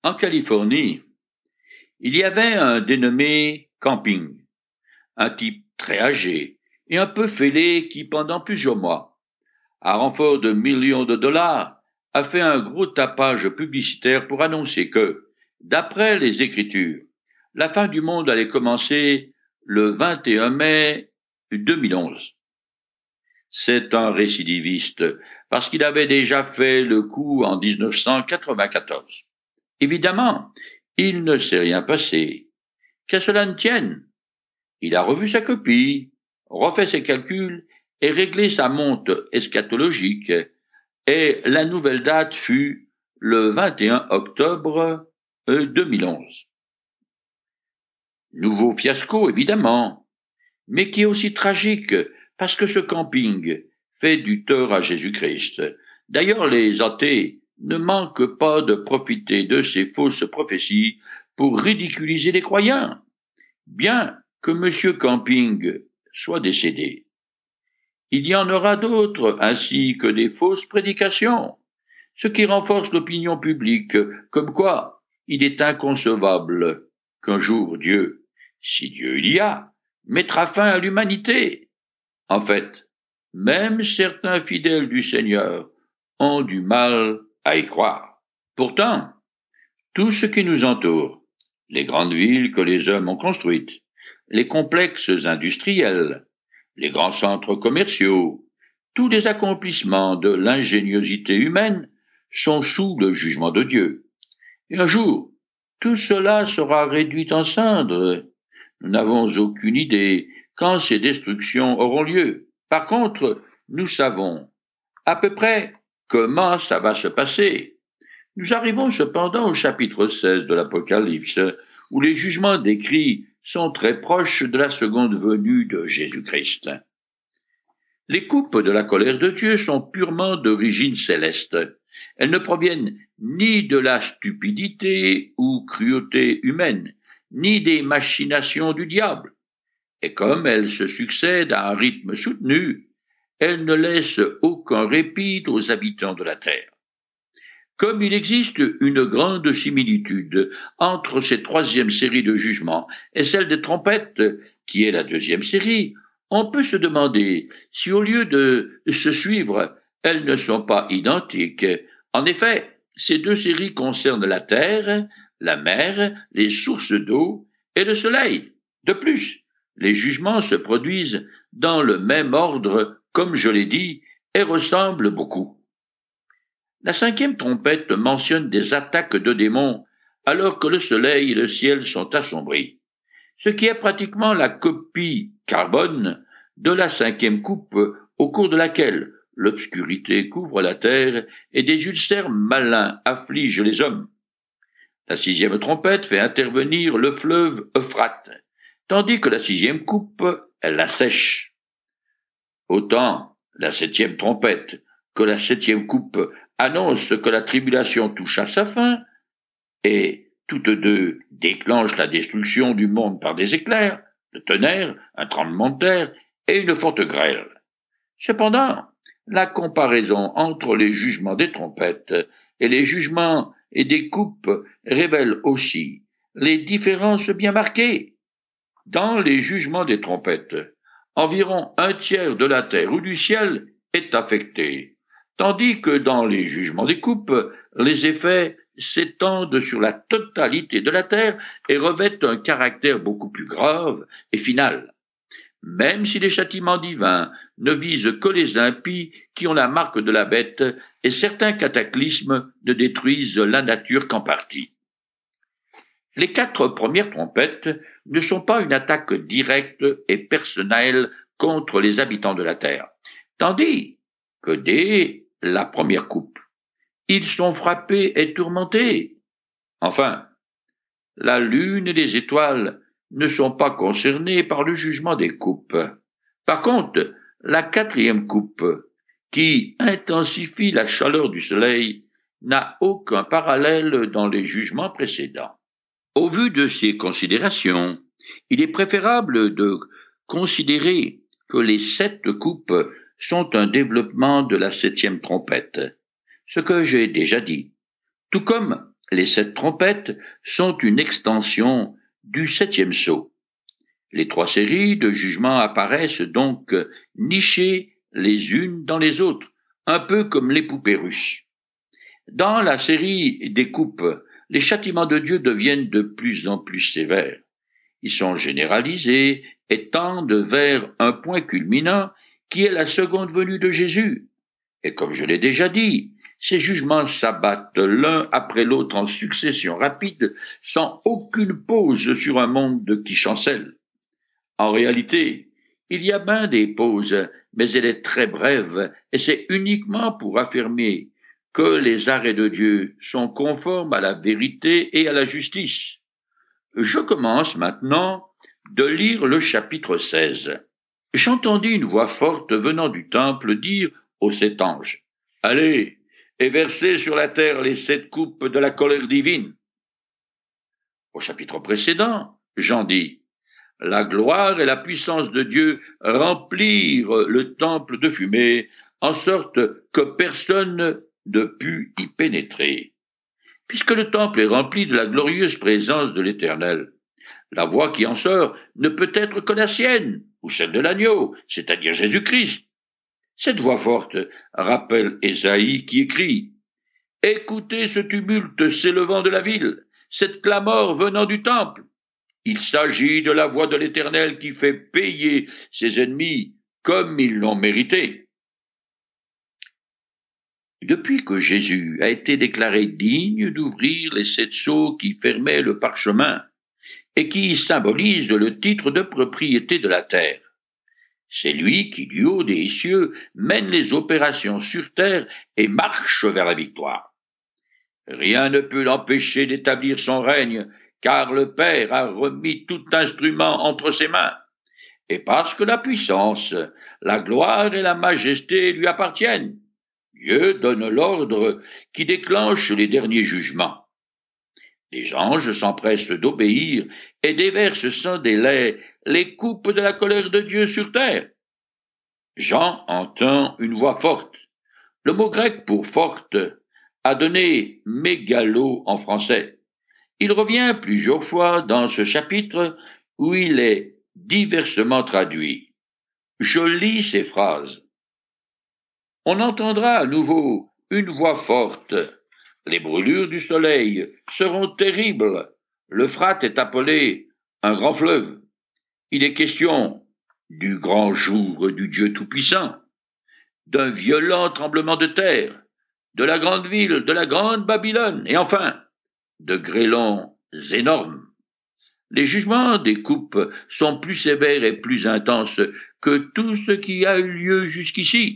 En Californie, il y avait un dénommé Camping, un type très âgé et un peu fêlé qui, pendant plusieurs mois, à renfort de millions de dollars, a fait un gros tapage publicitaire pour annoncer que, d'après les Écritures, la fin du monde allait commencer le 21 mai 2011. C'est un récidiviste parce qu'il avait déjà fait le coup en 1994. Évidemment, il ne s'est rien passé. Qu'à cela ne tienne, il a revu sa copie, refait ses calculs et réglé sa montre eschatologique, et la nouvelle date fut le 21 octobre 2011. Nouveau fiasco, évidemment, mais qui est aussi tragique parce que ce camping fait du tort à Jésus-Christ. D'ailleurs, les athées ne manquent pas de profiter de ces fausses prophéties pour ridiculiser les croyants, bien que M. Camping soit décédé. Il y en aura d'autres, ainsi que des fausses prédications, ce qui renforce l'opinion publique, comme quoi il est inconcevable qu'un jour Dieu, si Dieu il y a, mettra fin à l'humanité. En fait, même certains fidèles du Seigneur ont du mal à y croire. Pourtant, tout ce qui nous entoure, les grandes villes que les hommes ont construites, les complexes industriels, les grands centres commerciaux, tous les accomplissements de l'ingéniosité humaine sont sous le jugement de Dieu. Et un jour, tout cela sera réduit en cendres. Nous n'avons aucune idée quand ces destructions auront lieu. Par contre, nous savons à peu près comment ça va se passer. Nous arrivons cependant au chapitre 16 de l'Apocalypse, où les jugements décrits sont très proches de la seconde venue de Jésus-Christ. Les coupes de la colère de Dieu sont purement d'origine céleste. Elles ne proviennent ni de la stupidité ou cruauté humaine, ni des machinations du diable. Et comme elles se succèdent à un rythme soutenu, elles ne laissent aucun répit aux habitants de la terre. Comme il existe une grande similitude entre cette troisième série de jugements et celle des trompettes, qui est la deuxième série, on peut se demander si au lieu de se suivre, elles ne sont pas identiques. En effet, ces deux séries concernent la terre, la mer, les sources d'eau et le soleil. De plus, les jugements se produisent dans le même ordre, comme je l'ai dit, et ressemblent beaucoup. La cinquième trompette mentionne des attaques de démons alors que le soleil et le ciel sont assombris, ce qui est pratiquement la copie carbone de la cinquième coupe au cours de laquelle l'obscurité couvre la terre et des ulcères malins affligent les hommes. La sixième trompette fait intervenir le fleuve Euphrate, tandis que la sixième coupe, elle l'assèche. Autant la septième trompette que la septième coupe annonce que la tribulation touche à sa fin, et toutes deux déclenchent la destruction du monde par des éclairs, le tonnerre, un tremblement de terre et une forte grêle. Cependant, la comparaison entre les jugements des trompettes et les jugements et des coupes révèle aussi les différences bien marquées. Dans les jugements des trompettes, environ un tiers de la terre ou du ciel est affecté, tandis que dans les jugements des coupes, les effets s'étendent sur la totalité de la terre et revêtent un caractère beaucoup plus grave et final, même si les châtiments divins ne visent que les impies qui ont la marque de la bête et certains cataclysmes ne détruisent la nature qu'en partie. Les quatre premières trompettes ne sont pas une attaque directe et personnelle contre les habitants de la terre, tandis que dès la première coupe, ils sont frappés et tourmentés. Enfin, la lune et les étoiles ne sont pas concernés par le jugement des coupes. Par contre, la quatrième coupe, qui intensifie la chaleur du soleil, n'a aucun parallèle dans les jugements précédents. Au vu de ces considérations, il est préférable de considérer que les 7 coupes sont un développement de la septième trompette, ce que j'ai déjà dit, tout comme Les 7 trompettes sont une extension du 7e sceau. Les 3 séries de jugements apparaissent donc nichées les unes dans les autres, un peu comme les poupées russes. Dans la série des coupes, les châtiments de Dieu deviennent de plus en plus sévères. Ils sont généralisés et tendent vers un point culminant qui est la seconde venue de Jésus. Et comme je l'ai déjà dit, ces jugements s'abattent l'un après l'autre en succession rapide, sans aucune pause sur un monde qui chancelle. En réalité, il y a bien des pauses, mais elle est très brève, et c'est uniquement pour affirmer que les arrêts de Dieu sont conformes à la vérité et à la justice. Je commence maintenant de lire le chapitre 16. J'entendis une voix forte venant du temple dire aux 7 anges, « Allez, et versez sur la terre les 7 coupes de la colère divine. » Au chapitre précédent, Jean dit, « La gloire et la puissance de Dieu remplirent le temple de fumée, en sorte que personne ne put y pénétrer. » Puisque le temple est rempli de la glorieuse présence de l'Éternel, la voix qui en sort ne peut être que la sienne, ou celle de l'agneau, c'est-à-dire Jésus-Christ. Cette voix forte rappelle Ésaïe qui écrit « Écoutez ce tumulte s'élevant de la ville, cette clameur venant du temple. Il s'agit de la voix de l'Éternel qui fait payer ses ennemis comme ils l'ont mérité. » Depuis que Jésus a été déclaré digne d'ouvrir les 7 sceaux qui fermaient le parchemin et qui symbolisent le titre de propriété de la terre, c'est lui qui, du haut des cieux, mène les opérations sur terre et marche vers la victoire. Rien ne peut l'empêcher d'établir son règne, car le Père a remis tout instrument entre ses mains. Et parce que la puissance, la gloire et la majesté lui appartiennent, Dieu donne l'ordre qui déclenche les derniers jugements. Les anges s'empressent d'obéir et déversent sans délai les coupes de la colère de Dieu sur terre. Jean entend une voix forte. Le mot grec pour forte a donné mégalo en français. Il revient plusieurs fois dans ce chapitre où il est diversement traduit. Je lis ces phrases. On entendra à nouveau une voix forte. Les brûlures du soleil seront terribles. L'Euphrate est appelé un grand fleuve. Il est question du grand jour du Dieu Tout-Puissant, d'un violent tremblement de terre, de la grande ville, de la grande Babylone, et enfin, de grêlons énormes. Les jugements des coupes sont plus sévères et plus intenses que tout ce qui a eu lieu jusqu'ici.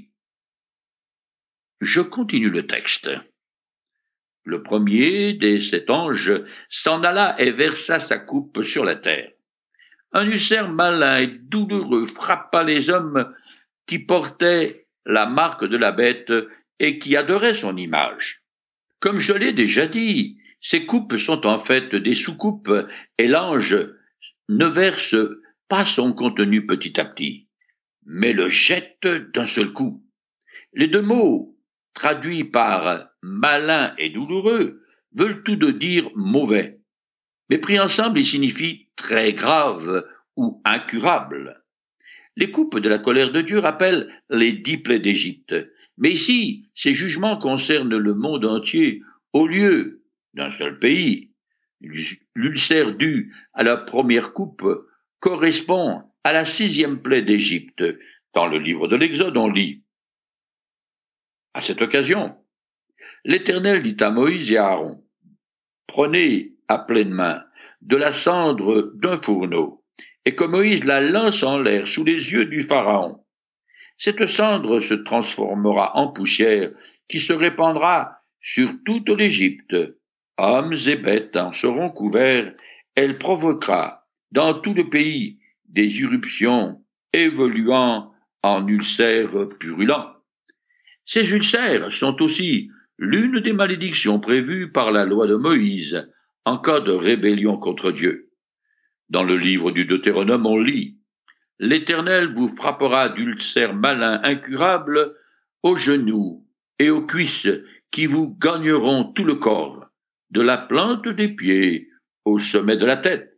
Je continue le texte. Le premier des 7 anges s'en alla et versa sa coupe sur la terre. Un ulcère malin et douloureux frappa les hommes qui portaient la marque de la bête et qui adoraient son image. Comme je l'ai déjà dit, ces coupes sont en fait des sous-coupes et l'ange ne verse pas son contenu petit à petit, mais le jette d'un seul coup. Les 2 mots traduits par malin et douloureux, veulent tout de dire mauvais. Mais pris ensemble, ils signifient très grave ou incurable. Les coupes de la colère de Dieu rappellent les 10 plaies d'Égypte. Mais ici, ces jugements concernent le monde entier au lieu d'un seul pays. L'ulcère dû à la première coupe correspond à la 6e plaie d'Égypte. Dans le livre de l'Exode, on lit à cette occasion, l'Éternel dit à Moïse et à Aaron, « Prenez à pleine main de la cendre d'un fourneau, et que Moïse la lance en l'air sous les yeux du Pharaon. Cette cendre se transformera en poussière qui se répandra sur toute l'Égypte. Hommes et bêtes en seront couverts, elle provoquera dans tout le pays des éruptions évoluant en ulcères purulents. » Ces ulcères sont aussi l'une des malédictions prévues par la loi de Moïse en cas de rébellion contre Dieu. Dans le livre du Deutéronome, on lit « L'Éternel vous frappera d'ulcères malins incurables aux genoux et aux cuisses qui vous gagneront tout le corps. de la plante des pieds au sommet de la tête.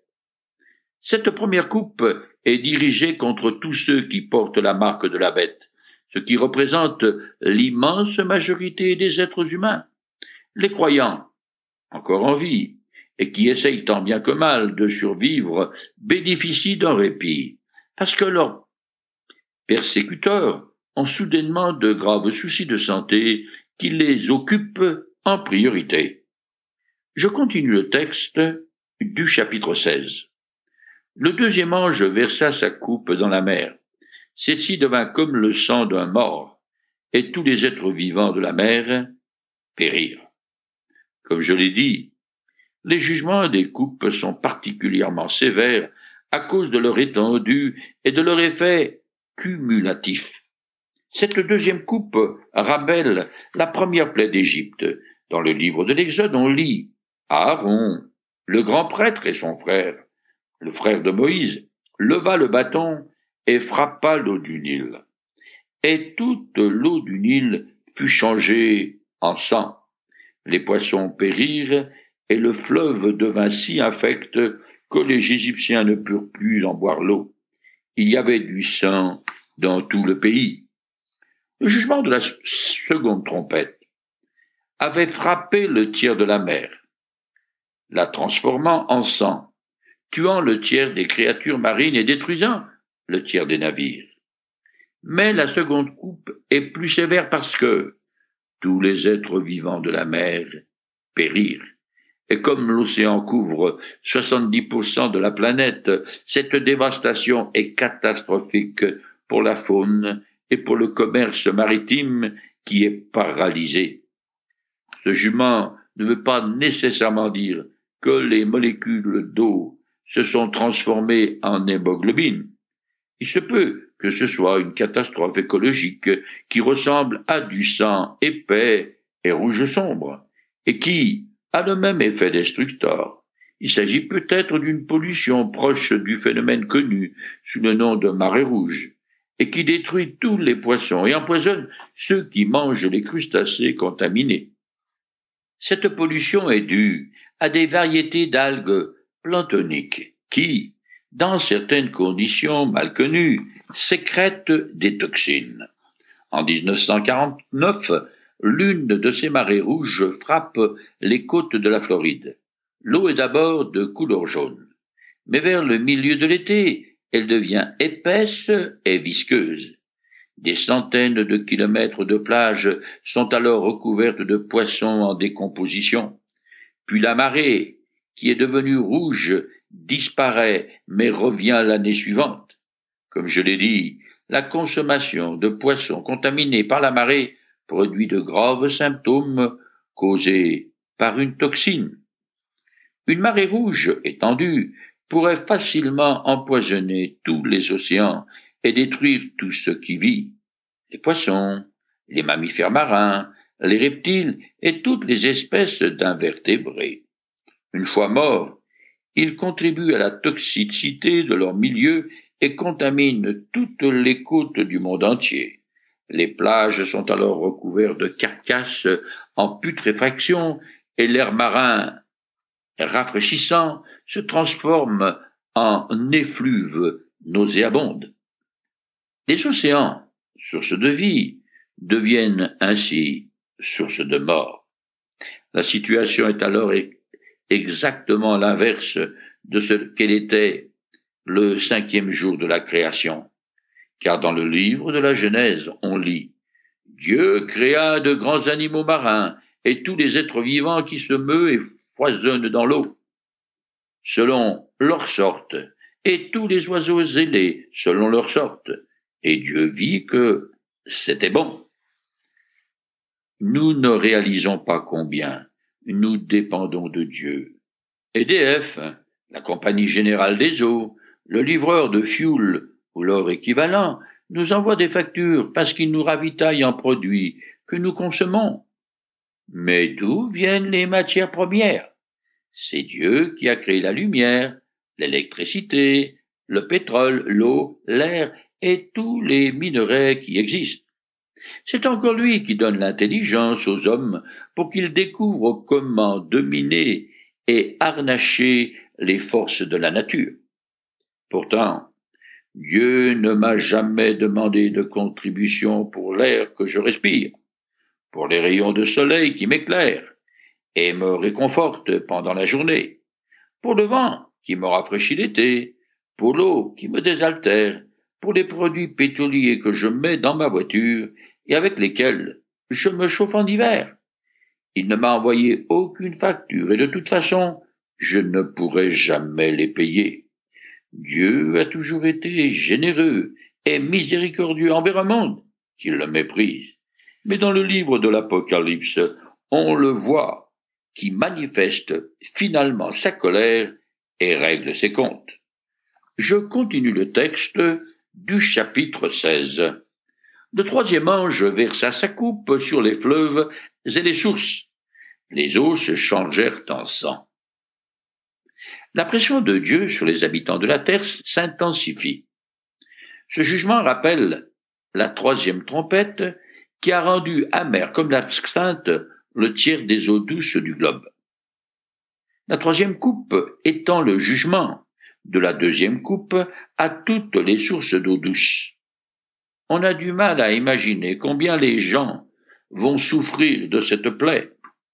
Cette première coupe est dirigée contre tous ceux qui portent la marque de la bête, ce qui représente l'immense majorité des êtres humains. Les croyants, encore en vie, et qui essayent tant bien que mal de survivre, bénéficient d'un répit, parce que leurs persécuteurs ont soudainement de graves soucis de santé qui les occupent en priorité. Je continue le texte du chapitre 16. Le deuxième ange versa sa coupe dans la mer. Celle-ci devint comme le sang d'un mort, et tous les êtres vivants de la mer périrent. Comme je l'ai dit, les jugements des coupes sont particulièrement sévères à cause de leur étendue et de leur effet cumulatif. Cette deuxième coupe rappelle la première plaie d'Égypte. Dans le livre de l'Exode, on lit Aaron, le grand prêtre et son frère, le frère de Moïse, leva le bâton et frappa l'eau du Nil. Et toute l'eau du Nil fut changée en sang. Les poissons périrent et le fleuve devint si infect que les Égyptiens ne purent plus en boire l'eau. Il y avait du sang dans tout le pays. Le jugement de la seconde trompette avait frappé le tiers de la mer, la transformant en sang, tuant le tiers des créatures marines et détruisant le tiers des navires. Mais la seconde coupe est plus sévère parce que tous les êtres vivants de la mer périrent. Et comme l'océan couvre 70% de la planète, cette dévastation est catastrophique pour la faune et pour le commerce maritime qui est paralysé. Ce jugement ne veut pas nécessairement dire que les molécules d'eau se sont transformées en hémoglobine. Il se peut que ce soit une catastrophe écologique qui ressemble à du sang épais et rouge sombre, et qui a le même effet destructeur. Il s'agit peut-être d'une pollution proche du phénomène connu sous le nom de marée rouge, et qui détruit tous les poissons et empoisonne ceux qui mangent les crustacés contaminés. Cette pollution est due à des variétés d'algues planctoniques qui, dans certaines conditions mal connues, sécrètent des toxines. En 1949, l'une de ces marées rouges frappe les côtes de la Floride. L'eau est d'abord de couleur jaune, mais vers le milieu de l'été, elle devient épaisse et visqueuse. Des centaines de kilomètres de plage sont alors recouvertes de poissons en décomposition. Puis la marée, qui est devenue rouge, disparaît mais revient l'année suivante. Comme je l'ai dit, la consommation de poissons contaminés par la marée produit de graves symptômes causés par une toxine. Une marée rouge étendue pourrait facilement empoisonner tous les océans et détruire tout ce qui vit, les poissons, les mammifères marins, les reptiles et toutes les espèces d'invertébrés. Une fois morts, ils contribuent à la toxicité de leur milieu et contaminent toutes les côtes du monde entier. Les plages sont alors recouvertes de carcasses en putréfaction et l'air marin rafraîchissant se transforme en effluves nauséabondes. Les océans, sources de vie, deviennent ainsi sources de mort. La situation est alors exactement l'inverse de ce qu'elle était le 5e jour de la création. Car dans le livre de la Genèse, on lit « Dieu créa de grands animaux marins et tous les êtres vivants qui se meuent et foisonnent dans l'eau, selon leur sorte, et tous les oiseaux ailés selon leur sorte. Et Dieu vit que c'était bon. » Nous ne réalisons pas combien nous dépendons de Dieu. EDF, la Compagnie Générale des Eaux, le livreur de fioul ou leur équivalent, nous envoie des factures parce qu'ils nous ravitaillent en produits que nous consommons. Mais d'où viennent les matières premières? C'est Dieu qui a créé la lumière, l'électricité, le pétrole, l'eau, l'air et tous les minerais qui existent. C'est encore lui qui donne l'intelligence aux hommes pour qu'ils découvrent comment dominer et harnacher les forces de la nature. Pourtant, Dieu ne m'a jamais demandé de contribution pour l'air que je respire, pour les rayons de soleil qui m'éclairent et me réconfortent pendant la journée, pour le vent qui me rafraîchit l'été, pour l'eau qui me désaltère, pour les produits pétroliers que je mets dans ma voiture et avec lesquels je me chauffe en hiver. Il ne m'a envoyé aucune facture et de toute façon, je ne pourrai jamais les payer. Dieu a toujours été généreux et miséricordieux envers un monde qui le méprise. Mais dans le livre de l'Apocalypse, on le voit qui manifeste finalement sa colère et règle ses comptes. Je continue le texte du chapitre 16. Le troisième ange versa sa coupe sur les fleuves et les sources. Les eaux se changèrent en sang. La pression de Dieu sur les habitants de la terre s'intensifie. Ce jugement rappelle la troisième trompette qui a rendu amer comme l'absinthe le tiers des eaux douces du globe. La troisième coupe étend le jugement de la deuxième coupe à toutes les sources d'eau douce. On a du mal à imaginer combien les gens vont souffrir de cette plaie.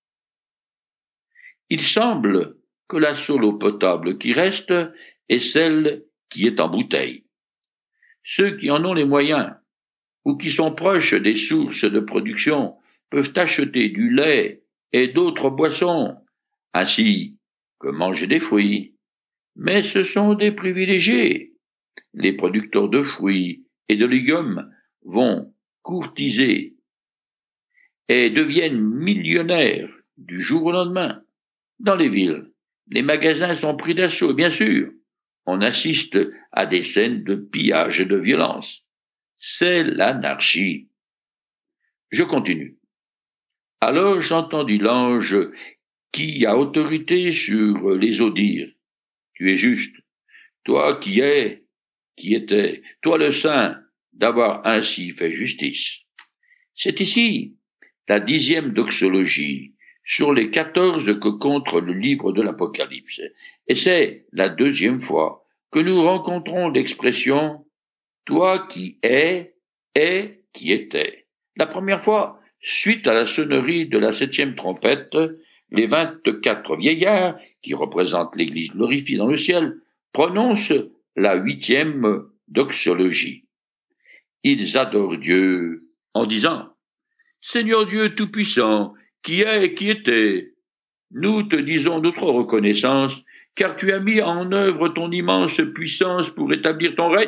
Il semble que la seule eau potable qui reste est celle qui est en bouteille. Ceux qui en ont les moyens ou qui sont proches des sources de production peuvent acheter du lait et d'autres boissons, ainsi que manger des fruits. Mais ce sont des privilégiés. Les producteurs de fruits et de légumes vont courtiser et deviennent millionnaires du jour au lendemain. Dans les villes, les magasins sont pris d'assaut, bien sûr. On assiste à des scènes de pillage et de violence. C'est l'anarchie. Je continue. Alors j'entendis l'ange qui a autorité sur les eaux dire, tu es juste, toi qui es, qui étais, toi le saint, d'avoir ainsi fait justice. C'est ici la 10e doxologie sur les 14 que compte le livre de l'Apocalypse, et c'est la 2e fois que nous rencontrons l'expression « toi qui es et qui étais ». La première fois, suite à la sonnerie de la 7e trompette, les 24 vieillards, qui représentent l'Église glorifiée dans le ciel, prononcent la 8e doxologie. Ils adorent Dieu en disant « Seigneur Dieu Tout-Puissant, qui est et qui était, nous te disons notre reconnaissance, car tu as mis en œuvre ton immense puissance pour établir ton règne. »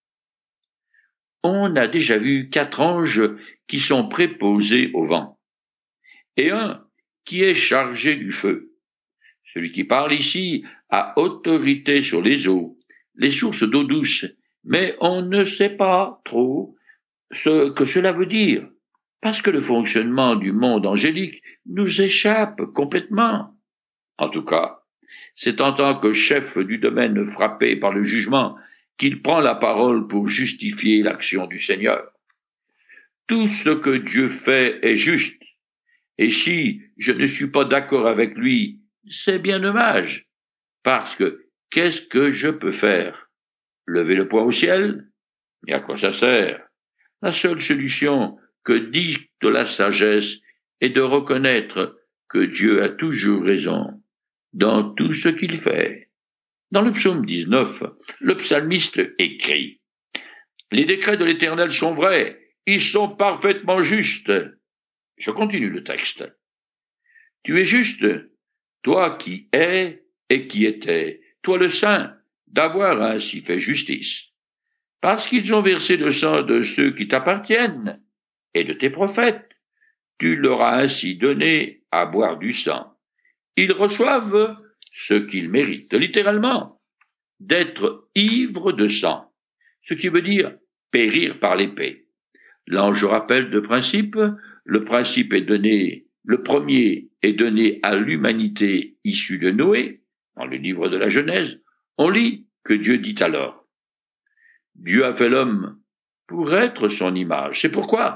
On a déjà vu 4 anges qui sont préposés au vent, et un qui est chargé du feu. Celui qui parle ici a autorité sur les eaux, les sources d'eau douce, mais on ne sait pas trop ce que cela veut dire, parce que le fonctionnement du monde angélique nous échappe complètement. En tout cas, c'est en tant que chef du domaine frappé par le jugement qu'il prend la parole pour justifier l'action du Seigneur. Tout ce que Dieu fait est juste, et si je ne suis pas d'accord avec lui, c'est bien dommage, parce que qu'est-ce que je peux faire? Lever le poing au ciel? Mais à quoi ça sert? La seule solution que dicte la sagesse est de reconnaître que Dieu a toujours raison dans tout ce qu'il fait. Dans le psaume 19, le psalmiste écrit « Les décrets de l'Éternel sont vrais, ils sont parfaitement justes. » Je continue le texte. « Tu es juste, toi qui es et qui étais, toi le saint, d'avoir ainsi fait justice. Parce qu'ils ont versé le sang de ceux qui t'appartiennent et de tes prophètes, tu leur as ainsi donné à boire du sang. Ils reçoivent ce qu'ils méritent, littéralement, d'être ivres de sang, ce qui veut dire périr par l'épée. L'ange rappelle de principe, le principe est donné, le premier est donné à l'humanité issue de Noé, dans le livre de la Genèse. On lit que Dieu dit alors, Dieu a fait l'homme pour être son image. C'est pourquoi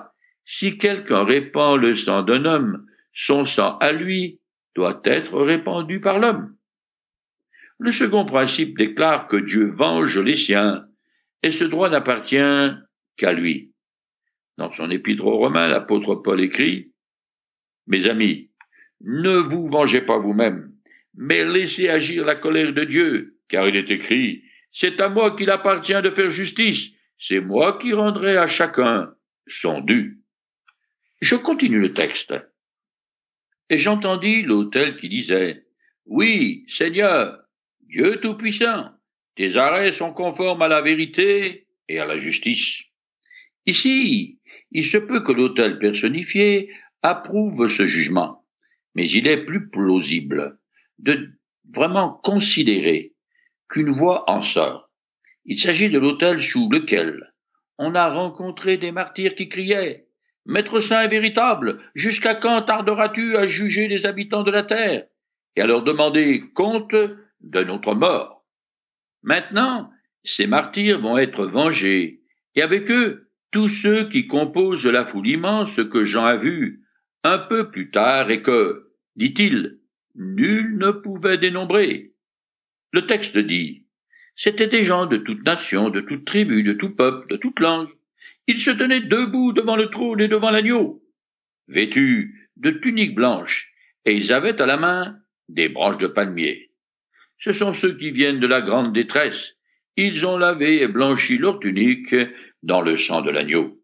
Si quelqu'un répand le sang d'un homme, son sang à lui doit être répandu par l'homme. Le second principe déclare que Dieu venge les siens, et ce droit n'appartient qu'à lui. Dans son épître aux Romains, l'apôtre Paul écrit: Mes amis, ne vous vengez pas vous-même, mais laissez agir la colère de Dieu, car il est écrit: C'est à moi qu'il appartient de faire justice, c'est moi qui rendrai à chacun son dû. Je continue le texte. Et j'entendis l'autel qui disait: Oui, Seigneur, Dieu Tout-Puissant, tes arrêts sont conformes à la vérité et à la justice. Ici, il se peut que l'autel personnifié approuve ce jugement, mais il est plus plausible de vraiment considérer qu'une voix en sort. Il s'agit de l'autel sous lequel on a rencontré des martyrs qui criaient: Maître saint et véritable, jusqu'à quand tarderas-tu à juger les habitants de la terre et à leur demander compte de notre mort? Maintenant, ces martyrs vont être vengés, et avec eux, tous ceux qui composent la foule immense que Jean a vue un peu plus tard et que, dit-il, nul ne pouvait dénombrer. Le texte dit: C'étaient des gens de toute nation, de toute tribu, de tout peuple, de toute langue. Ils se tenaient debout devant le trône et devant l'agneau, vêtus de tuniques blanches, et ils avaient à la main des branches de palmier. Ce sont ceux qui viennent de la grande détresse. Ils ont lavé et blanchi leur tunique dans le sang de l'agneau.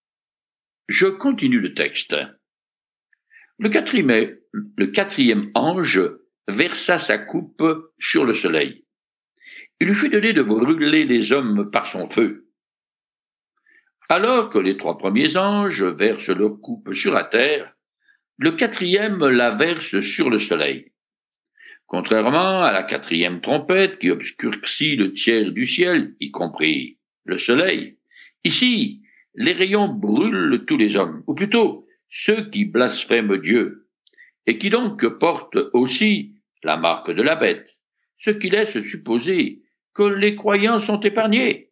Je continue le texte. Le quatrième ange versa sa coupe sur le soleil. Il lui fut donné de brûler les hommes par son feu. Alors que les trois premiers anges versent leur coupe sur la terre, le quatrième la verse sur le soleil. Contrairement à la quatrième trompette qui obscurcit le tiers du ciel, y compris le soleil, ici, les rayons brûlent tous les hommes, ou plutôt ceux qui blasphèment Dieu, et qui donc portent aussi la marque de la bête, ce qui laisse supposer que les croyants sont épargnés.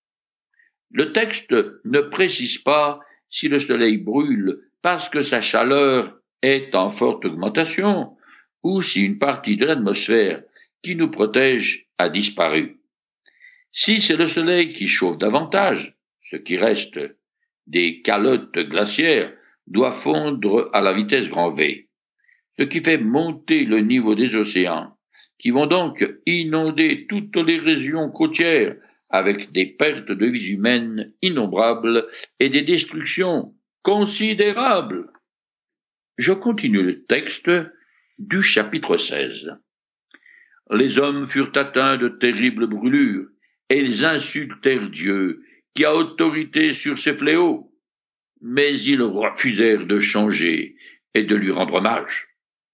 Le texte ne précise pas si le soleil brûle parce que sa chaleur est en forte augmentation, ou si une partie de l'atmosphère qui nous protège a disparu. Si c'est le soleil qui chauffe davantage, ce qui reste des calottes glaciaires doit fondre à la vitesse grand V, ce qui fait monter le niveau des océans, qui vont donc inonder toutes les régions côtières avec des pertes de vies humaines innombrables et des destructions considérables. Je continue le texte du chapitre 16. Les hommes furent atteints de terribles brûlures, et ils insultèrent Dieu, qui a autorité sur ces fléaux, mais ils refusèrent de changer et de lui rendre hommage.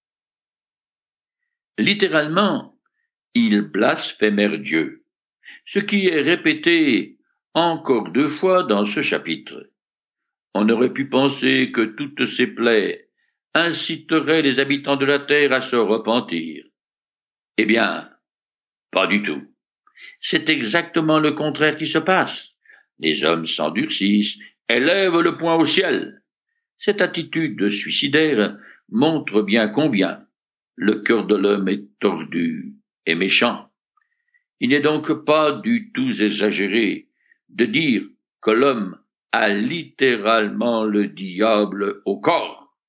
Littéralement, ils blasphémèrent Dieu, ce qui est répété encore 2 fois dans ce chapitre. On aurait pu penser que toutes ces plaies inciteraient les habitants de la terre à se repentir. Eh bien, pas du tout. C'est exactement le contraire qui se passe. Les hommes s'endurcissent, élèvent le poing au ciel. Cette attitude suicidaire montre bien combien le cœur de l'homme est tordu et méchant. Il n'est donc pas du tout exagéré de dire que l'homme a littéralement le diable au corps.